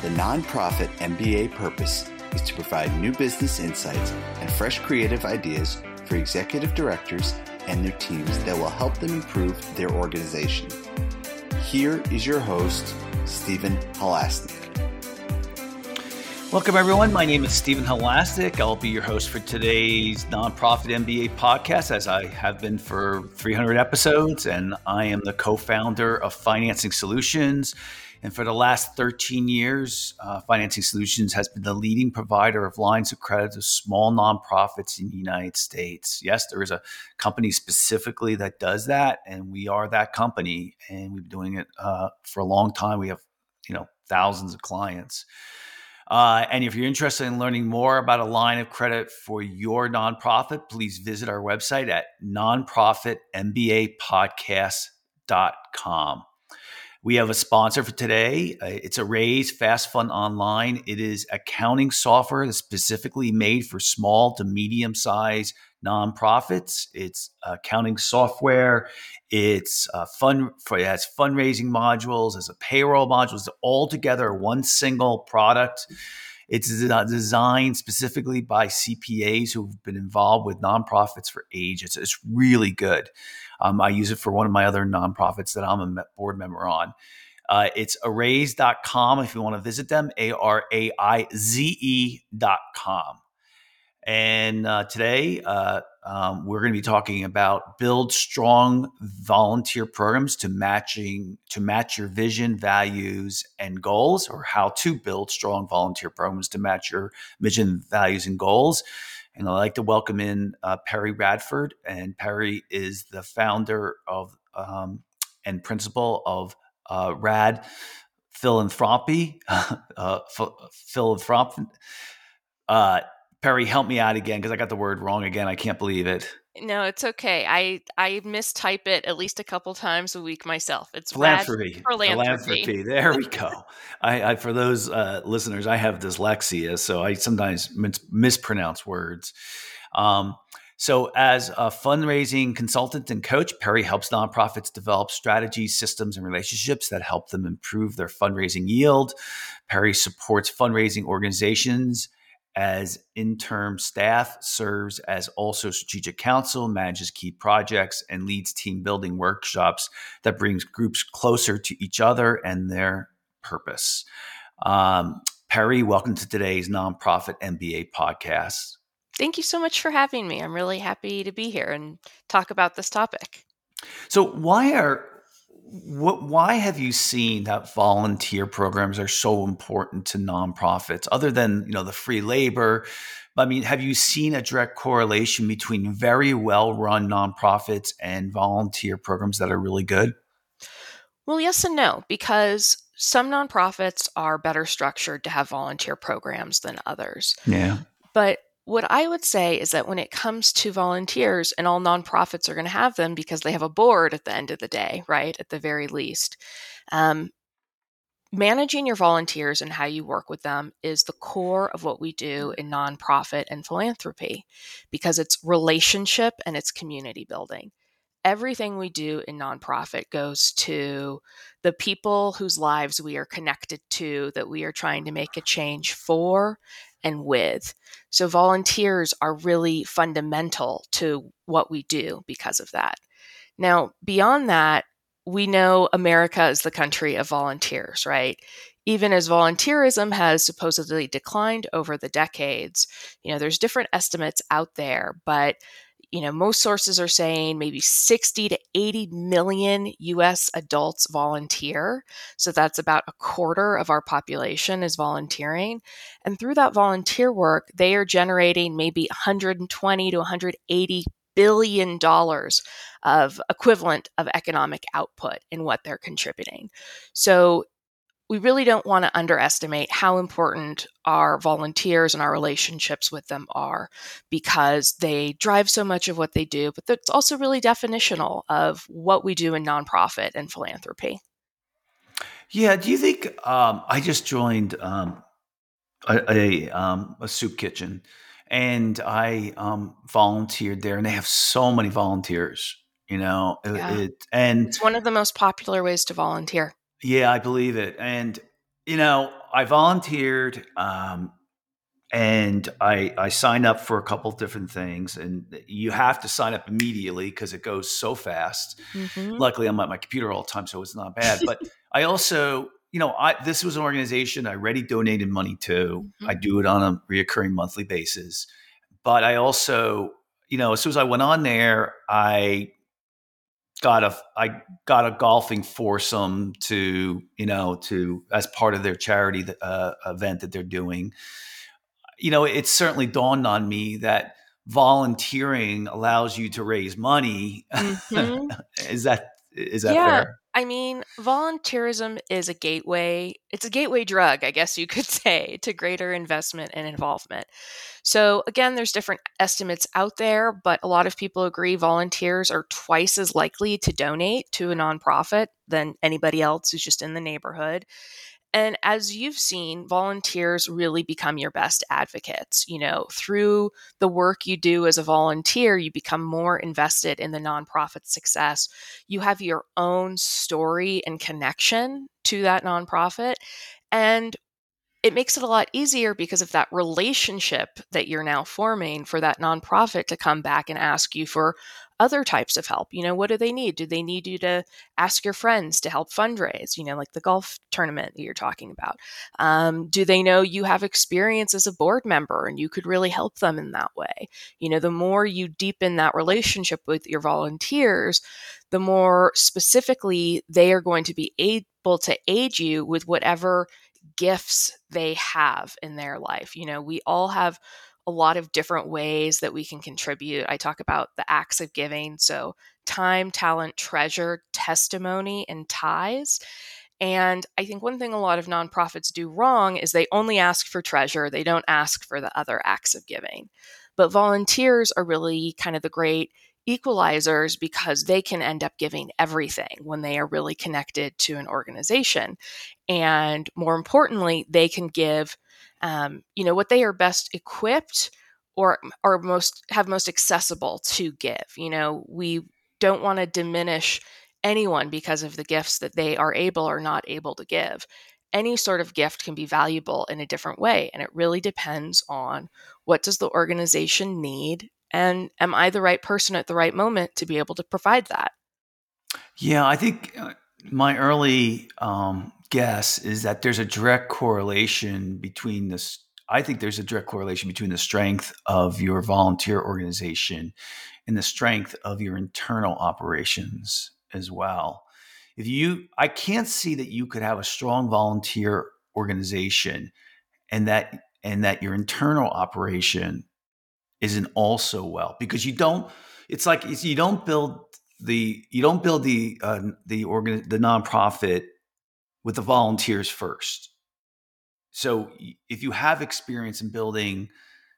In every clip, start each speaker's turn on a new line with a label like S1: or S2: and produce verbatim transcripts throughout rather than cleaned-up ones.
S1: The nonprofit M B A purpose is to provide new business insights and fresh creative ideas for executive directors and their teams that will help them improve their organization. Here is your host, Stephen Halasnik.
S2: Welcome, everyone. My name is Stephen Halasnik. I'll be your host for today's Nonprofit M B A podcast, as I have been for three hundred episodes, and I am the co-founder of Financing Solutions. And for the last thirteen years, uh, Financing Solutions has been the leading provider of lines of credit to small nonprofits in the United States. Yes, there is a company specifically that does that, and we are that company, and we've been doing it uh, for a long time. We have, you know, thousands of clients. Uh, and if you're interested in learning more about a line of credit for your nonprofit, please visit our website at nonprofit m b a podcast dot com. We have a sponsor for today. Uh, it's Arrays Fast Fund Online. It is accounting software that's specifically made for small to medium-sized nonprofits. It's accounting software. It's uh, fund for it has fundraising modules, as a payroll module. It's all together one single product. It's designed specifically by C P As who've been involved with nonprofits for ages. It's really good. Um, I use it for one of my other nonprofits that I'm a board member on. Uh, it's arrays dot com if you want to visit them, A R A I Z E dot com. And uh, today uh, um, we're going to be talking about build strong volunteer programs to matching to match your vision, values, and goals, or how to build strong volunteer programs to match your vision, values, and goals. And I'd like to welcome in uh, Perry Radford. And Perry is the founder of um, and principal of uh, Rad Philanthropy. uh, Philanthropy. Uh, Perry, help me out again because I got the word wrong again. I can't believe it.
S3: No, it's okay. I I mistype it at least a couple times a week myself. It's
S2: philanthropy.
S3: Rad Philanthropy.
S2: Philanthropy. There we go. I, I for those uh, listeners, I have dyslexia, so I sometimes mis- mispronounce words. Um, so, as a fundraising consultant and coach, Perry helps nonprofits develop strategies, systems, and relationships that help them improve their fundraising yield. Perry supports fundraising organizations as interim staff, serves as also strategic counsel, manages key projects, and leads team building workshops that brings groups closer to each other and their purpose. Um, Perry, welcome to today's Nonprofit M B A podcast.
S3: Thank you so much for having me. I'm really happy to be here and talk about this topic.
S2: So why are What, why have you seen that volunteer programs are so important to nonprofits, other than, you know, the free labor? I mean, have you seen a direct correlation between very well-run nonprofits and volunteer programs that are really good?
S3: Well, yes and no, because some nonprofits are better structured to have volunteer programs than others.
S2: Yeah.
S3: But what I would say is that when it comes to volunteers, and all nonprofits are going to have them because they have a board at the end of the day, right? At the very least, um, managing your volunteers and how you work with them is the core of what we do in nonprofit and philanthropy, because it's relationship and it's community building. Everything we do in nonprofit goes to the people whose lives we are connected to, that we are trying to make a change for and with. So volunteers are really fundamental to what we do because of that. Now, beyond that, we know America is the country of volunteers, right? Even as volunteerism has supposedly declined over the decades, you know, there's different estimates out there, but you know, most sources are saying maybe sixty to eighty million U S adults volunteer. So that's about a quarter of our population is volunteering. And through that volunteer work, they are generating maybe one hundred twenty to one hundred eighty billion dollars of equivalent of economic output in what they're contributing. So we really don't want to underestimate how important our volunteers and our relationships with them are, because they drive so much of what they do, but it's also really definitional of what we do in nonprofit and philanthropy.
S2: Yeah. Do you think, um, I just joined um, a, a, um, a soup kitchen, and I um, volunteered there, and they have so many volunteers, you know,
S3: Yeah.
S2: it, and
S3: It's one of the most popular ways to volunteer.
S2: yeah, I believe it. And, you know, I volunteered, um, and I, I signed up for a couple different things, and you have to sign up immediately because it goes so fast.
S3: Mm-hmm.
S2: Luckily, I'm at my computer all the time, so it's not bad. But I also, you know, I this was an organization I already donated money to.
S3: Mm-hmm.
S2: I do it on a reoccurring monthly basis. But I also, you know, as soon as I went on there, I got a I got a golfing foursome to, you know, to as part of their charity uh, event that they're doing. You know, it certainly dawned on me that volunteering allows you to raise money.
S3: Mm-hmm.
S2: Is that is that
S3: Yeah.
S2: fair?
S3: I mean, volunteerism is a gateway. It's a gateway drug, I guess you could say, to greater investment and involvement. So, again, there's different estimates out there, but a lot of people agree volunteers are twice as likely to donate to a nonprofit than anybody else who's just in the neighborhood. And as you've seen, volunteers really become your best advocates. You know, through the work you do as a volunteer, you become more invested in the nonprofit's success. You have your own story and connection to that nonprofit. And it makes it a lot easier because of that relationship that you're now forming for that nonprofit to come back and ask you for other types of help. You know, what do they need? Do they need you to ask your friends to help fundraise, you know, like the golf tournament that you're talking about? Um, do they know you have experience as a board member and you could really help them in that way? You know, the more you deepen that relationship with your volunteers, the more specifically they are going to be able to aid you with whatever gifts they have in their life. You know, we all have a lot of different ways that we can contribute. I talk about the acts of giving. So, time, talent, treasure, testimony, and ties. And I think one thing a lot of nonprofits do wrong is they only ask for treasure, they don't ask for the other acts of giving. But volunteers are really kind of the great equalizers because they can end up giving everything when they are really connected to an organization. And more importantly, they can give, um, you know, what they are best equipped or are most have most accessible to give. You know, we don't want to diminish anyone because of the gifts that they are able or not able to give. Any sort of gift can be valuable in a different way, and it really depends on what does the organization need, and am I the right person at the right moment to be able to provide that?
S2: Yeah, I think uh, my early um, guess is that there's a direct correlation between this. I think there's a direct correlation between the strength of your volunteer organization and the strength of your internal operations as well. If you, I can't see that you could have a strong volunteer organization and that and that your internal operation isn't also well because you don't. It's like it's, you don't build the you don't build the uh, the organ the nonprofit with the volunteers first. So if you have experience in building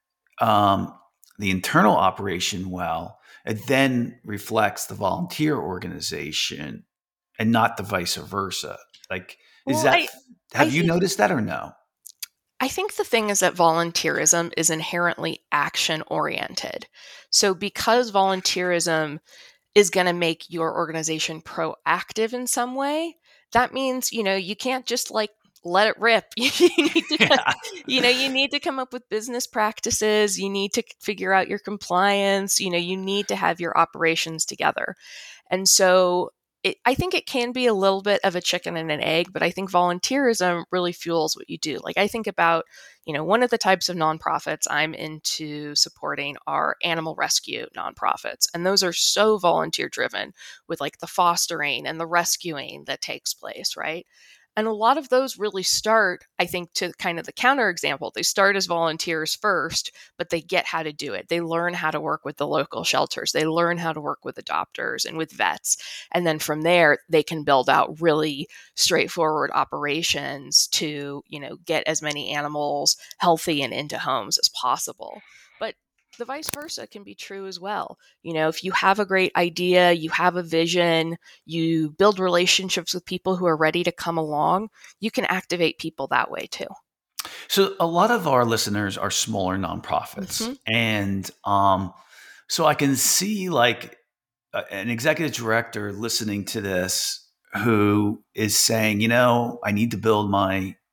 S2: um, the internal operation well, it then reflects the volunteer organization and not the vice versa. Like, is
S3: Well,
S2: that,
S3: I I
S2: have you
S3: think
S2: noticed that or no?
S3: I think the thing is that volunteerism is inherently action oriented. So because volunteerism is going to make your organization proactive in some way, that means, you know, you can't just like let it rip. You need to,
S2: Yeah.
S3: you know, you need to come up with business practices. You need to figure out your compliance. You know, you need to have your operations together. And so it, I think it can be a little bit of a chicken and an egg, but I think volunteerism really fuels what you do. Like I think about, you know, one of the types of nonprofits I'm into supporting are animal rescue nonprofits. And those are so volunteer driven with like the fostering and the rescuing that takes place, right? And a lot of those really start, I think, to kind of the counter example. They start as volunteers first, but they get how to do it. They learn how to work with the local shelters. They learn how to work with adopters and with vets. And then from there, they can build out really straightforward operations to, you know, get as many animals healthy and into homes as possible. But the vice versa can be true as well. You know, if you have a great idea, you have a vision, you build relationships with people who are ready to come along, you can activate people that way too.
S2: So a lot of our listeners are smaller nonprofits,
S3: Mm-hmm.
S2: and um, so I can see like a, an executive director listening to this who is saying, you know, I need to build my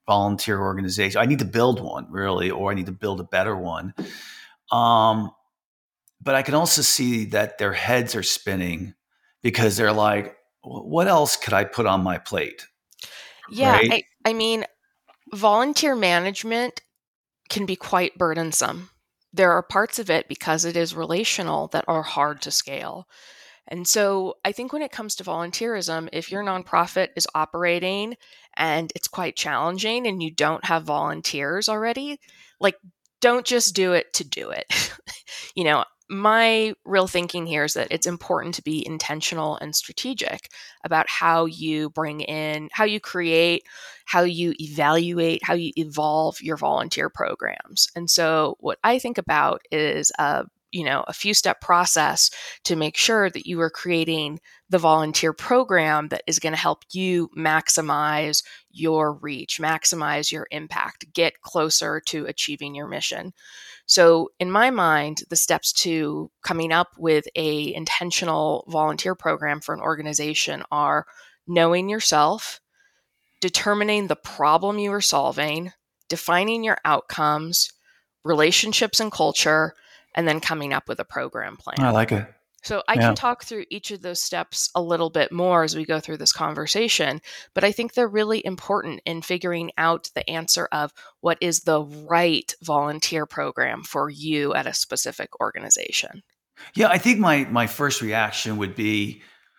S2: volunteer organization. I need to build one, really, or I need to build a better one. Um, but I can also see that their heads are spinning because they're like, what else could I put on my plate?
S3: Yeah,
S2: Right?
S3: I, I mean, volunteer management can be quite burdensome. There are parts of it, because it is relational, that are hard to scale. And so I think when it comes to volunteerism, if your nonprofit is operating and it's quite challenging and you don't have volunteers already, like, don't just do it to do it. You know, my real thinking here is that it's important to be intentional and strategic about how you bring in, how you create, how you evaluate, how you evolve your volunteer programs. And so what I think about is a you know, a few step process to make sure that you are creating the volunteer program that is going to help you maximize your reach, maximize your impact, get closer to achieving your mission. So in my mind, the steps to coming up with a intentional volunteer program for an organization are knowing yourself, determining the problem you are solving, defining your outcomes, relationships and culture, and then coming up with a program
S2: I
S3: plan.
S2: like it.
S3: So I
S2: Yeah.
S3: can talk through each of those steps a little bit more as we go through this conversation, but I think they're really important in figuring out the answer of what is the right volunteer program for you at a specific organization.
S2: Yeah, I think my my first reaction would be,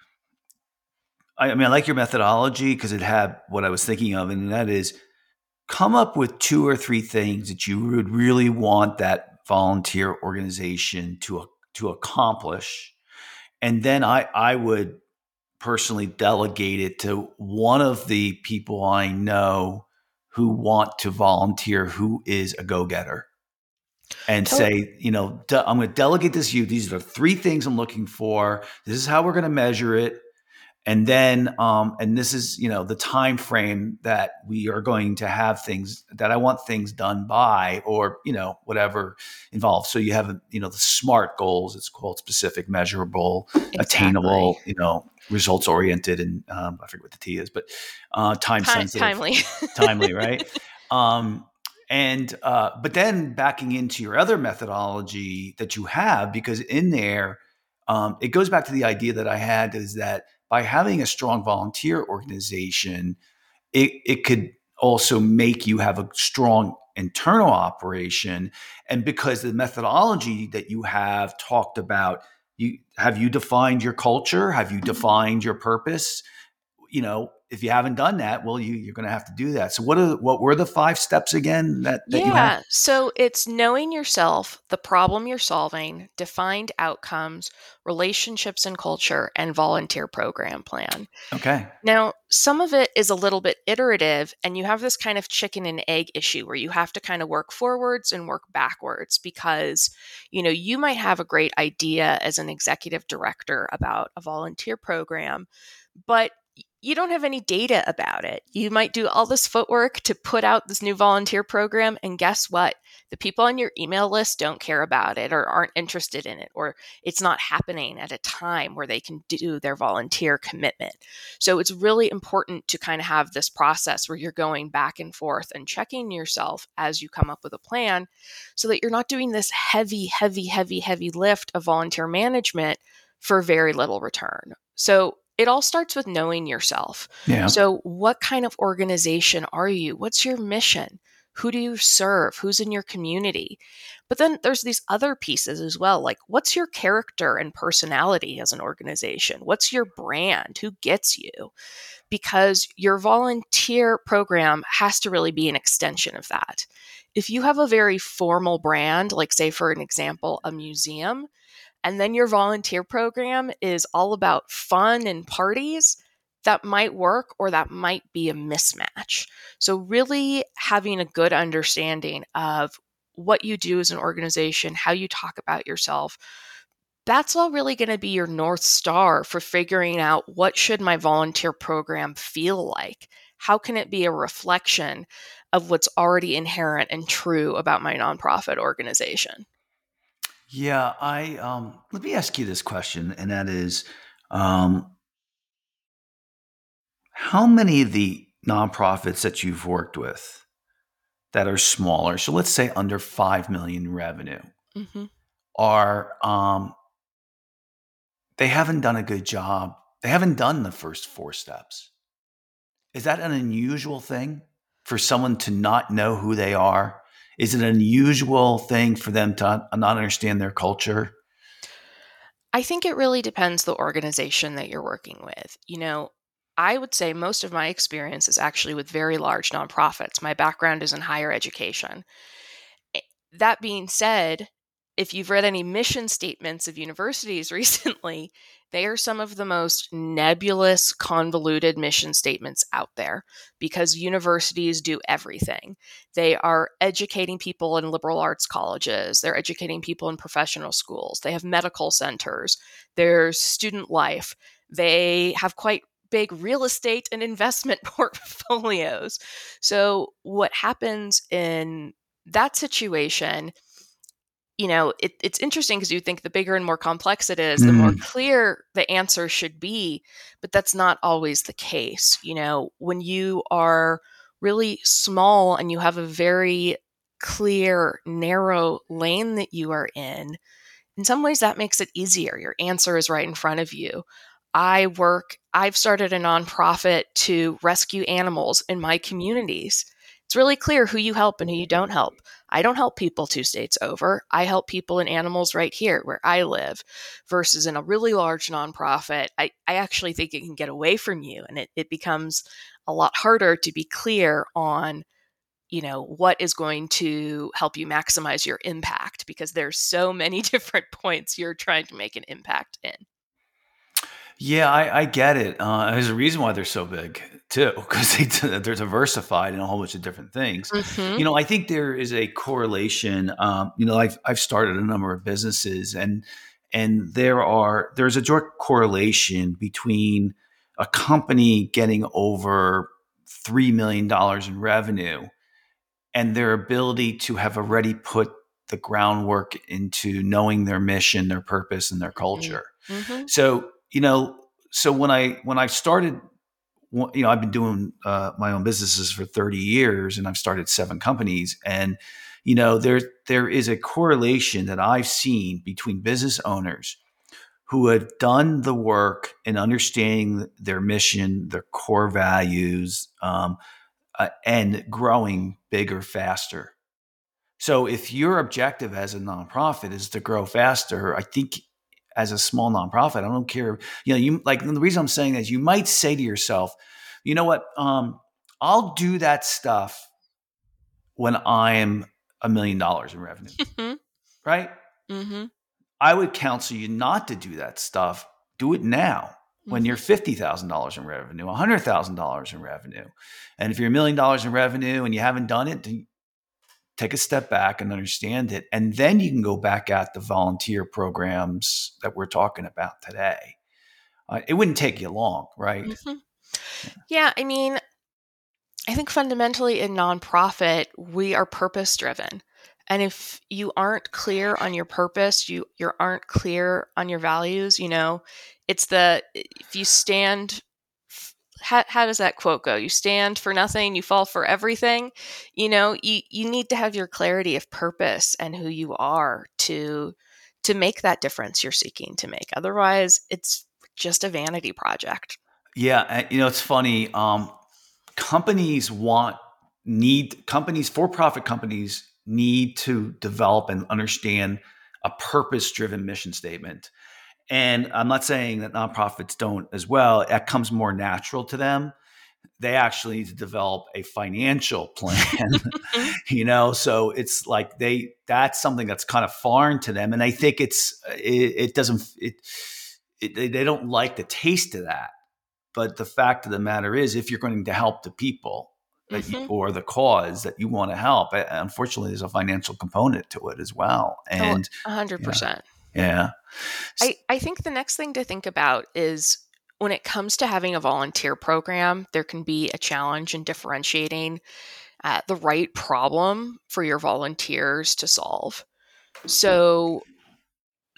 S2: I, I mean, I like your methodology because it had what I was thinking of, and that is come up with two or three things that you would really want that volunteer organization to to accomplish, and then I I would personally delegate it to one of the people I know who want to volunteer, who is a go-getter, and
S3: To-
S2: say, you know, de- I'm going to delegate this to you. These are the three things I'm looking for. This is how we're going to measure it. And then, um, and this is, you know, the time frame that we are going to have things that I want things done by, or, you know, whatever involved. So you have, you know, the SMART goals. It's called specific, measurable,
S3: exactly.
S2: attainable, you know, results oriented, and um, I forget what the T is, but uh, time
S3: Ti-
S2: sensitive,
S3: timely.
S2: timely, right? Um, and uh, but then backing into your other methodology that you have, because in there, um, it goes back to the idea that I had, is that by having a strong volunteer organization, it, it could also make you have a strong internal operation. And because the methodology that you have talked about, you have you defined your culture? Have you defined your purpose? You know, if you haven't done that, well, you, you're going to have to do that. So what are what were the five steps again that, that you had?
S3: Yeah. So it's knowing yourself, the problem you're solving, defined outcomes, relationships and culture, and volunteer program plan.
S2: Okay.
S3: Now, some of it is a little bit iterative, and you have this kind of chicken and egg issue where you have to kind of work forwards and work backwards because, you know, you might have a great idea as an executive director about a volunteer program, but you don't have any data about it. You might do all this footwork to put out this new volunteer program, and guess what? The people on your email list don't care about it or aren't interested in it, or it's not happening at a time where they can do their volunteer commitment. So it's really important to kind of have this process where you're going back and forth and checking yourself as you come up with a plan so that you're not doing this heavy, heavy, heavy, heavy lift of volunteer management for very little return. So it all starts with knowing yourself.
S2: Yeah.
S3: So what kind of organization are you? What's your mission? Who do you serve? Who's in your community? But then there's these other pieces as well, like what's your character and personality as an organization? What's your brand? Who gets you? Because your volunteer program has to really be an extension of that. If you have a very formal brand, like say for an example, a museum, and then your volunteer program is all about fun and parties, that might work or that might be a mismatch. So, really having a good understanding of what you do as an organization, how you talk about yourself, that's all really going to be your North Star for figuring out what should my volunteer program feel like? How can it be a reflection of what's already inherent and true about my nonprofit organization?
S2: Yeah. I um, let me ask you this question, and that is, um, how many of the nonprofits that you've worked with that are smaller, so let's say under five million revenue, mm-hmm. are um, they haven't done a good job. They haven't done the first four steps. Is that an unusual thing for someone to not know who they are? Is it an unusual thing for them to not understand their culture?
S3: I think it really depends the organization that you're working with. You know, I would say most of my experience is actually with very large nonprofits. My background is in higher education. That being said, if you've read any mission statements of universities recently, they are some of the most nebulous, convoluted mission statements out there because universities do everything. They are educating people in liberal arts colleges. They're educating people in professional schools. They have medical centers. There's student life. They have quite big real estate and investment portfolios. So what happens in that situation, you know, it, it's interesting because you think the bigger and more complex it is, mm. the more clear the answer should be, but that's not always the case. You know, when you are really small and you have a very clear, narrow lane that you are in, in some ways that makes it easier. Your answer is right in front of you. I work, I've started a nonprofit to rescue animals in my communities. It's really clear who you help and who you don't help. I don't help people two states over. I help people and animals right here where I live, versus in a really large nonprofit. I, I actually think it can get away from you, and it, it becomes a lot harder to be clear on, you know, what is going to help you maximize your impact, because there's so many different points you're trying to make an impact in.
S2: Yeah, I, I get it. Uh, there's a reason why they're so big too, because they, they're diversified in a whole bunch of different things. Mm-hmm. You know, I think there is a correlation. Um, you know, I've I've started a number of businesses, and and there are there's a direct correlation between a company getting over three million dollars in revenue and their ability to have already put the groundwork into knowing their mission, their purpose, and their culture. Mm-hmm. So. You know, so when I when I started, you know, I've been doing uh, my own businesses for thirty years, and I've started seven companies. And you know, there there is a correlation that I've seen between business owners who have done the work in understanding their mission, their core values, um, uh, and growing bigger, faster. So, if your objective as a nonprofit is to grow faster, I think. As a small nonprofit, I don't care. You know, you like the reason I'm saying that is you might say to yourself, you know what, um, I'll do that stuff when I'm a million dollars in revenue, right? Mm-hmm. I would counsel you not to do that stuff. Do it now when mm-hmm. you're fifty thousand dollars in revenue, one hundred thousand dollars in revenue. And if you're a million dollars in revenue and you haven't done it, then take a step back and understand it. And then you can go back at the volunteer programs that we're talking about today. Uh, it wouldn't take you long, right?
S3: Mm-hmm. Yeah. yeah. I mean, I think fundamentally in nonprofit, we are purpose driven. And if you aren't clear on your purpose, you, you aren't clear on your values, you know, it's the, if you stand How, how does that quote go? You stand for nothing, you fall for everything. You know, you, you need to have your clarity of purpose and who you are to to make that difference you're seeking to make. Otherwise, it's just a vanity project.
S2: Yeah, you know, it's funny. Um, companies want need companies for-profit companies need to develop and understand a purpose-driven mission statement. And I'm not saying that nonprofits don't as well. That comes more natural to them. They actually need to develop a financial plan, you know? So it's like they, that's something that's kind of foreign to them. And I think it's, it, it doesn't, it, it, they don't like the taste of that. But the fact of the matter is, if you're going to help the people that mm-hmm. you, or the cause that you want to help, unfortunately, there's a financial component to it as well. And
S3: a hundred percent.
S2: Yeah.
S3: I, I think the next thing to think about is when it comes to having a volunteer program, there can be a challenge in differentiating uh, the right problem for your volunteers to solve. So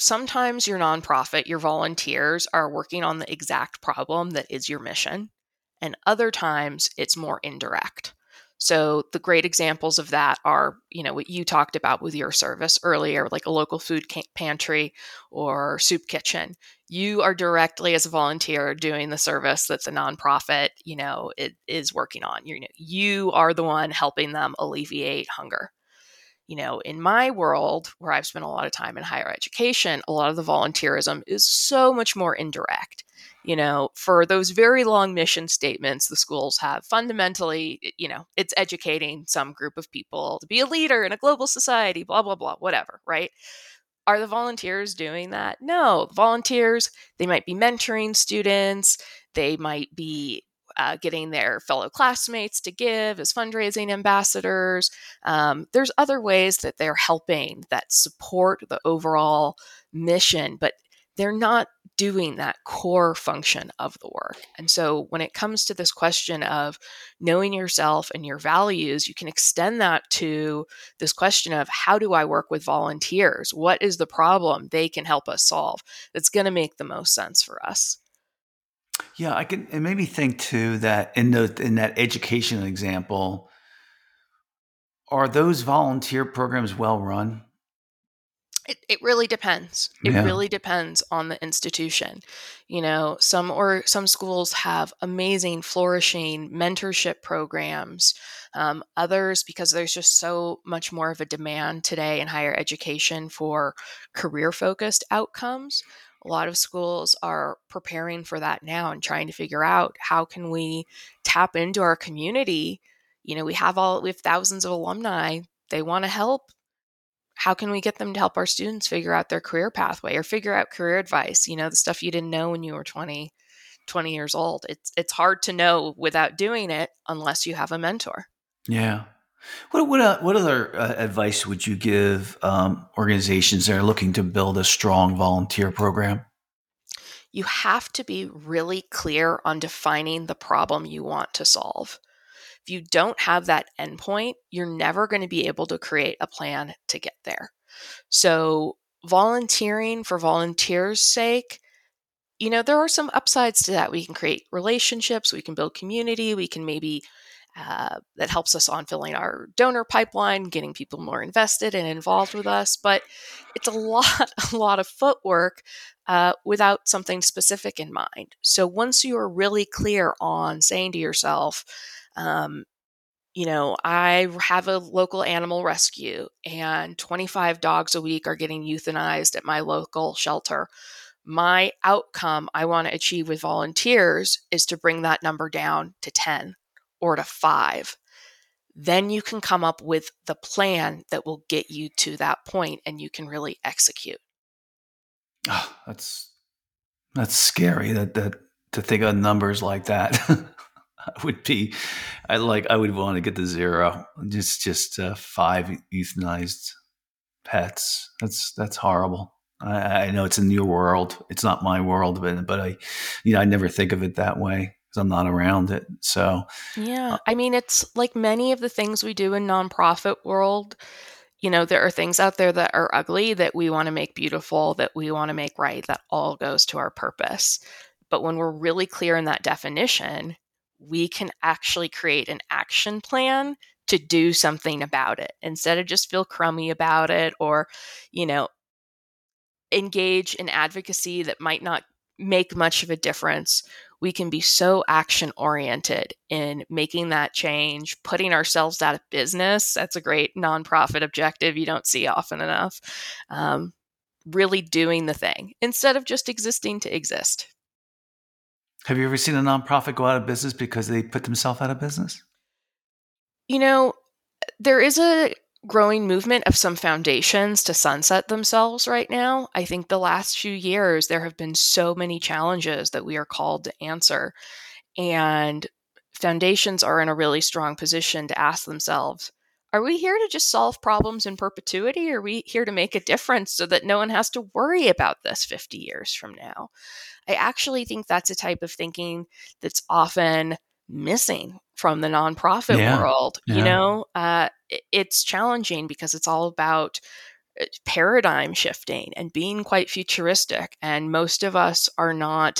S3: sometimes your nonprofit, your volunteers are working on the exact problem that is your mission. and other times it's more indirect. So the great examples of that are, you know, what you talked about with your service earlier, like a local food pantry or soup kitchen. You are directly, as a volunteer, doing the service that's a nonprofit, you know, it is working on. You know, you are the one helping them alleviate hunger. You know, in my world, where I've spent a lot of time in higher education, a lot of the volunteerism is so much more indirect. You know, for those very long mission statements the schools have, fundamentally, you know, it's educating some group of people to be a leader in a global society, blah, blah, blah, whatever, right? Are the volunteers doing that? No. Volunteers, they might be mentoring students. They might be uh, getting their fellow classmates to give as fundraising ambassadors. Um, there's other ways that they're helping that support the overall mission, but they're not doing that core function of the work. And so when it comes to this question of knowing yourself and your values, you can extend that to this question of, how do I work with volunteers? What is the problem they can help us solve that's going to make the most sense for us?
S2: Yeah, I can. It made me think too that in the in that education example, are those volunteer programs well run?
S3: It, it really depends. It
S2: Yeah.
S3: really depends on the institution. You know, some or some schools have amazing, flourishing mentorship programs. Um, others, because there's just so much more of a demand today in higher education for career-focused outcomes. A lot of schools are preparing for that now and trying to figure out, how can we tap into our community? You know, we have all we have thousands of alumni. They want to help. How can we get them to help our students figure out their career pathway or figure out career advice? You know, the stuff you didn't know when you were twenty, twenty years old. It's it's hard to know without doing it unless you have a mentor.
S2: Yeah. What what uh, what other uh, advice would you give um, organizations that are looking to build a strong volunteer program?
S3: You have to be really clear on defining the problem you want to solve. If you don't have that endpoint, you're never going to be able to create a plan to get there. So volunteering for volunteers' sake, you know, there are some upsides to that. We can create relationships, we can build community, we can maybe, uh, that helps us on filling our donor pipeline, getting people more invested and involved with us. But it's a lot, a lot of footwork uh, without something specific in mind. So once you are really clear on saying to yourself, um, you know, I have a local animal rescue and twenty-five dogs a week are getting euthanized at my local shelter. My outcome I want to achieve with volunteers is to bring that number down to ten or to five. Then you can come up with the plan that will get you to that point and you can really execute.
S2: Oh, that's that's scary. That that to think of numbers like that. would be, I like, I would want to get to zero. Just, just uh, five euthanized pets. That's that's horrible. I, I know it's in your world. It's not my world, but but I, you know, I never think of it that way because I'm not around it. So
S3: yeah, I mean, it's like many of the things we do in nonprofit world. You know, there are things out there that are ugly that we want to make beautiful, that we want to make right. That all goes to our purpose. But when we're really clear in that definition, we can actually create an action plan to do something about it instead of just feel crummy about it or, you know, engage in advocacy that might not make much of a difference. We can be so action oriented in making that change, putting ourselves out of business. That's a great nonprofit objective you don't see often enough. Um, really doing the thing instead of just existing to exist.
S2: Have you ever seen a nonprofit go out of business because they put themselves out of business?
S3: You know, there is a growing movement of some foundations to sunset themselves right now. I think the last few years, there have been so many challenges that we are called to answer. And foundations are in a really strong position to ask themselves, are we here to just solve problems in perpetuity? Or are we here to make a difference so that no one has to worry about this fifty years from now? I actually think that's a type of thinking that's often missing from the nonprofit
S2: Yeah,
S3: world.
S2: yeah.
S3: You know, uh, it's challenging because it's all about paradigm shifting and being quite futuristic. And most of us are not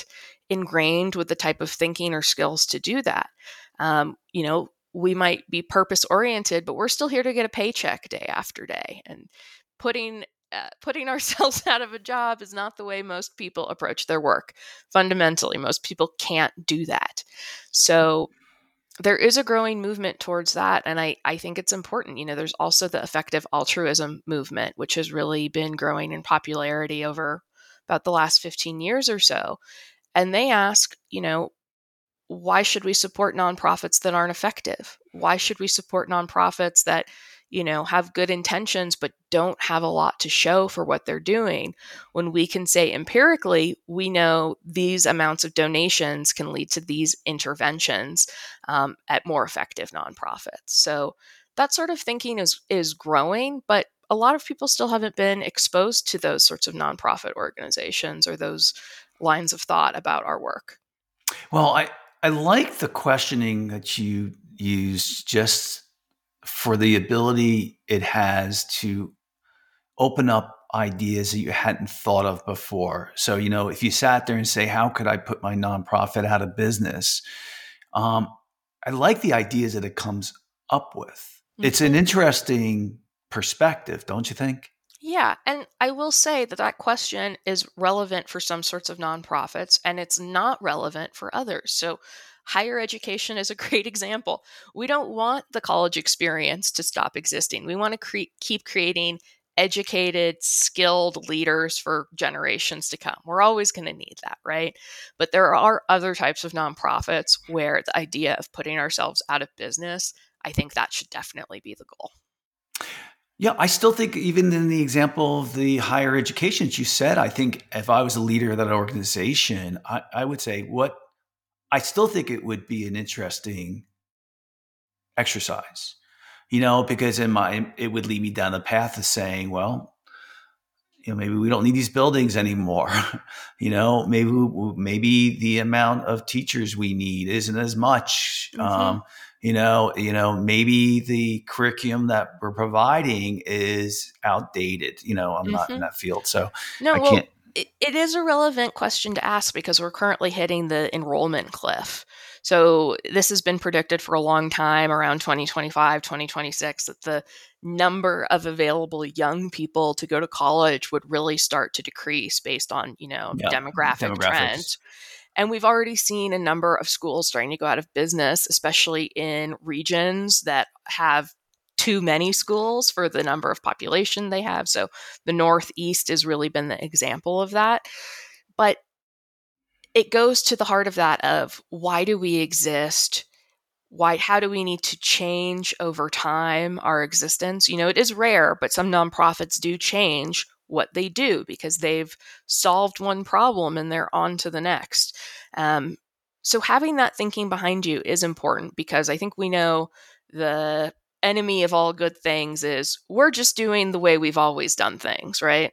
S3: ingrained with the type of thinking or skills to do that. Um, you know, we might be purpose oriented, but we're still here to get a paycheck day after day. And putting uh, putting ourselves out of a job is not the way most people approach their work. Fundamentally, most people can't do that. So there is a growing movement towards that. And I, I think it's important. You know, there's also the effective altruism movement, which has really been growing in popularity over about the last fifteen years or so. And they ask, you know, why should we support nonprofits that aren't effective? Why should we support nonprofits that, you know, have good intentions but don't have a lot to show for what they're doing, when we can say empirically, we know these amounts of donations can lead to these interventions um, at more effective nonprofits. So that sort of thinking is is growing, but a lot of people still haven't been exposed to those sorts of nonprofit organizations or those lines of thought about our work.
S2: Well, I, I like the questioning that you use, just for the ability it has to open up ideas that you hadn't thought of before. So, you know, if you sat there and say, how could I put my nonprofit out of business? Um, I like the ideas that it comes up with. Mm-hmm. It's an interesting perspective, don't you think?
S3: Yeah. And I will say that that question is relevant for some sorts of nonprofits, and it's not relevant for others. So higher education is a great example. We don't want the college experience to stop existing. We want to cre- keep creating educated, skilled leaders for generations to come. We're always going to need that, right? But there are other types of nonprofits where the idea of putting ourselves out of business, I think that should definitely be the goal.
S2: Yeah, I still think, even in the example of the higher education that you said, I think if I was a leader of that organization, I, I would say what I still think it would be an interesting exercise, you know, because in my, it would lead me down the path of saying, well, you know, maybe we don't need these buildings anymore. you know, maybe, maybe the amount of teachers we need isn't as much. Mm-hmm. Um, you know, you know, maybe the curriculum that we're providing is outdated. You know, I'm mm-hmm. not in that field, so
S3: no,
S2: I
S3: well,
S2: can't.
S3: It, it is a relevant question to ask because we're currently hitting the enrollment cliff. So this has been predicted for a long time, around twenty twenty-five, twenty twenty-six, that the number of available young people to go to college would really start to decrease based on, you know, yeah, demographic demographics. trends. And we've already seen a number of schools starting to go out of business, especially in regions that have too many schools for the number of population they have. So the Northeast has really been the example of that. But it goes to the heart of that of why do we exist? Why, how do we need to change over time our existence? You know, it is rare, but some nonprofits do change what they do because they've solved one problem and they're on to the next. Um, so having that thinking behind you is important because I think we know the enemy of all good things is we're just doing the way we've always done things, right?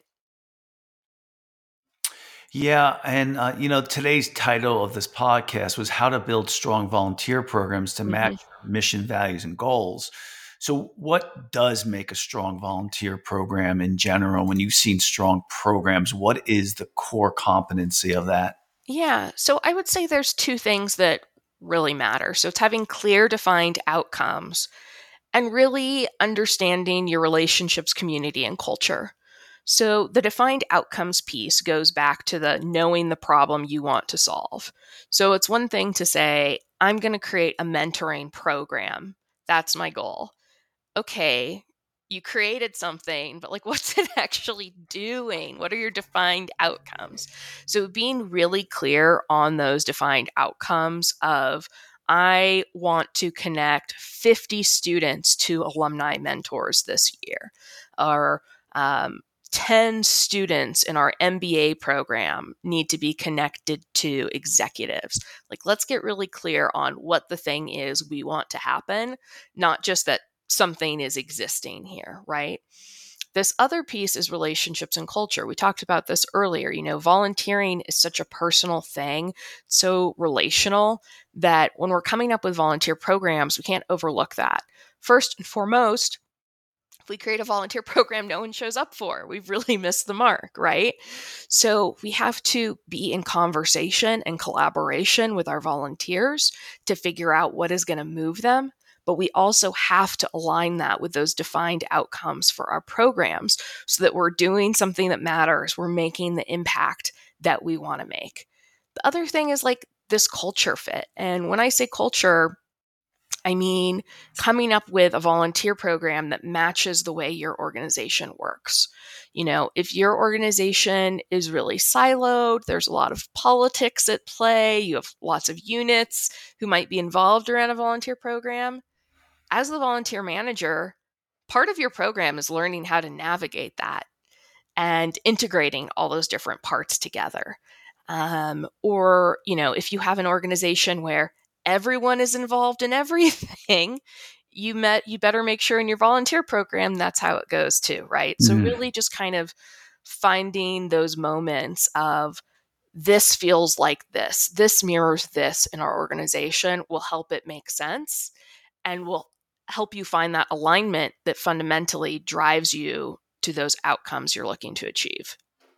S2: Yeah. And, uh, you know, today's title of this podcast was How to Build Strong Volunteer Programs to Match mm-hmm. Mission, Values, and Goals. So what does make a strong volunteer program in general? When you've seen strong programs, what is the core competency of that?
S3: Yeah. So I would say there's two things that really matter. So it's having clear, defined outcomes and really understanding your relationships, community, and culture. So the defined outcomes piece goes back to the knowing the problem you want to solve. So it's one thing to say, I'm going to create a mentoring program. That's my goal. Okay, you created something, but like, what's it actually doing? What are your defined outcomes? So being really clear on those defined outcomes of, I want to connect fifty students to alumni mentors this year, or um, ten students in our M B A program need to be connected to executives. Like, let's get really clear on what the thing is we want to happen, not just that something is existing here, right? This other piece is relationships and culture. We talked about this earlier. You know, volunteering is such a personal thing, so relational, that when we're coming up with volunteer programs, we can't overlook that. First and foremost, If we create a volunteer program no one shows up for, we've really missed the mark, right? So we have to be in conversation and collaboration with our volunteers to figure out what is going to move them. But we also have to align that with those defined outcomes for our programs so that we're doing something that matters. We're making the impact that we want to make. The other thing is like this culture fit. And when I say culture, I mean, coming up with a volunteer program that matches the way your organization works. You know, if your organization is really siloed, there's a lot of politics at play, you have lots of units who might be involved around a volunteer program. As the volunteer manager, part of your program is learning how to navigate that and integrating all those different parts together. Um, or, you know, if you have an organization where everyone is involved in everything, you met you better make sure in your volunteer program that's how it goes too, right? Mm. So really just kind of finding those moments of this feels like this, this mirrors this in our organization will help it make sense and will help you find that alignment that fundamentally drives you to those outcomes you're looking to achieve.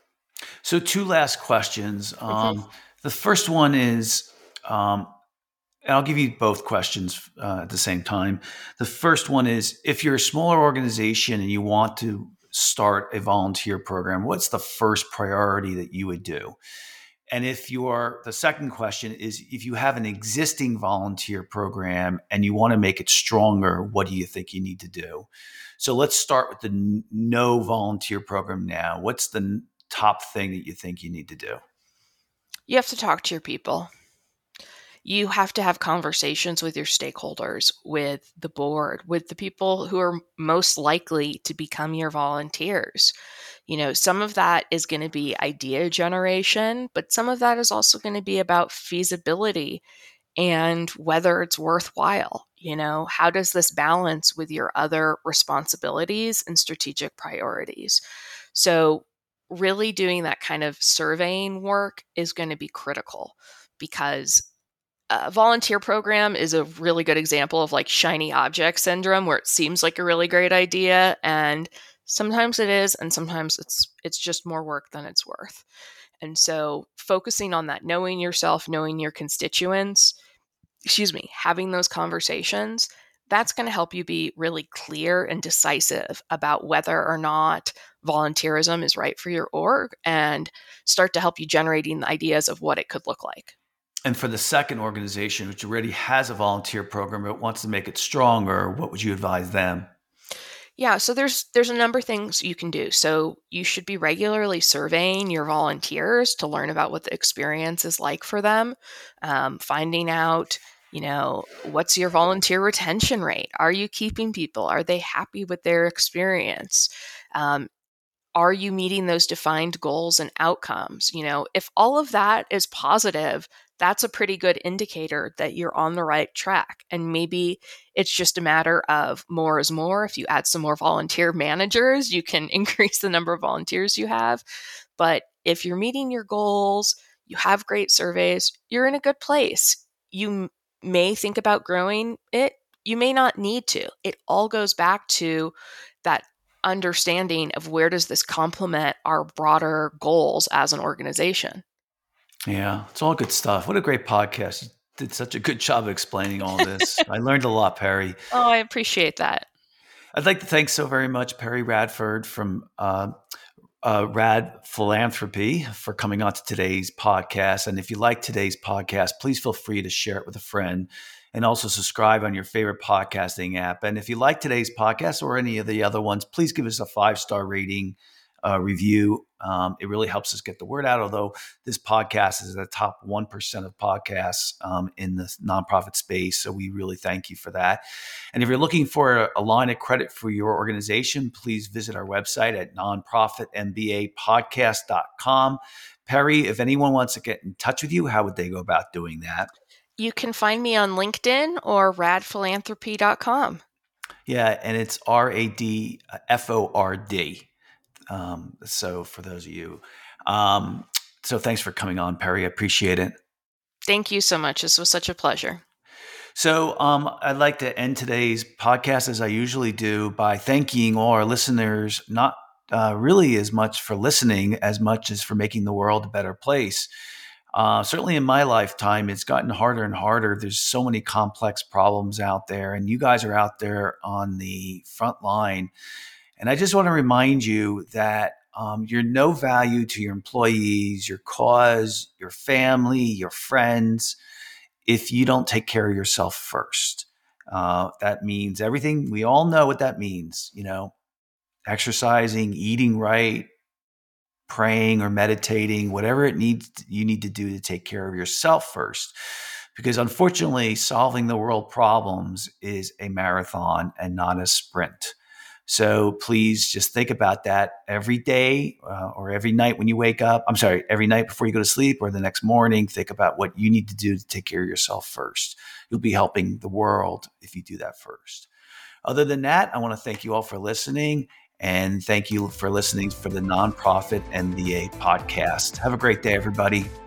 S2: So two last questions. Um, mm-hmm. The first one is, um, and I'll give you both questions uh, at the same time. The first one is, if you're a smaller organization and you want to start a volunteer program, what's the first priority that you would do? And if you are, the second question is, if you have an existing volunteer program and you want to make it stronger, what do you think you need to do? So let's start with the no volunteer program now. What's the top thing that you think you need to do?
S3: You have to talk to your people. You have to have conversations with your stakeholders, with the board, with the people who are most likely to become your volunteers. You know, some of that is going to be idea generation, but some of that is also going to be about feasibility and whether it's worthwhile. You know, how does this balance with your other responsibilities and strategic priorities? So really doing that kind of surveying work is going to be critical, because a volunteer program is a really good example of like shiny object syndrome, where it seems like a really great idea, and sometimes it is, and sometimes it's it's just more work than it's worth. And so focusing on that, knowing yourself, knowing your constituents, excuse me, having those conversations, that's going to help you be really clear and decisive about whether or not volunteerism is right for your org, and start to help you generating the ideas of what it could look like.
S2: And for the second organization, which already has a volunteer program but wants to make it stronger, what would you advise them?
S3: Yeah, so there's there's a number of things you can do. So you should be regularly surveying your volunteers to learn about what the experience is like for them, um, finding out, you know, what's your volunteer retention rate? Are you keeping people? Are they happy with their experience? Um, are you meeting those defined goals and outcomes? You know, if all of that is positive, that's a pretty good indicator that you're on the right track. And maybe it's just a matter of more is more. If you add some more volunteer managers, you can increase the number of volunteers you have. But if you're meeting your goals, you have great surveys, you're in a good place. You may think about growing it. You may not need to. It all goes back to that understanding of where does this complement our broader goals as an organization.
S2: Yeah, it's all good stuff. What a great podcast. You did such a good job of explaining all this. I learned a lot, Perry.
S3: Oh, I appreciate that.
S2: I'd like to thank so very much Perry Radford from uh, uh, Rad Philanthropy for coming on to today's podcast. And if you like today's podcast, please feel free to share it with a friend, and also subscribe on your favorite podcasting app. And if you like today's podcast or any of the other ones, please give us a five-star rating. Uh, review. Um, it really helps us get the word out, although this podcast is the top one percent of podcasts um, in the nonprofit space. So we really thank you for that. And if you're looking for a, a line of credit for your organization, please visit our website at nonprofit m b a podcast dot com. Perry, if anyone wants to get in touch with you, how would they go about doing that?
S3: You can find me on LinkedIn or rad philanthropy dot com.
S2: Yeah, and it's R A D F O R D. Um, so for those of you, um, so thanks for coming on, Perry. I appreciate it.
S3: Thank you so much. This was such a pleasure.
S2: So um, I'd like to end today's podcast, as I usually do, by thanking all our listeners, not uh, really as much for listening as much as for making the world a better place. Uh, certainly in my lifetime, it's gotten harder and harder. There's so many complex problems out there, and you guys are out there on the front line. And I just want to remind you that um, you're no value to your employees, your cause, your family, your friends, if you don't take care of yourself first. Uh, that means everything. We all know what that means, you know, exercising, eating right, praying or meditating, whatever it needs you need to do to take care of yourself first. Because unfortunately, solving the world problems is a marathon and not a sprint. So please just think about that every day uh, or every night when you wake up. I'm sorry, every night before you go to sleep or the next morning, think about what you need to do to take care of yourself first. You'll be helping the world if you do that first. Other than that, I want to thank you all for listening, and thank you for listening for the Nonprofit M B A podcast. Have a great day, everybody.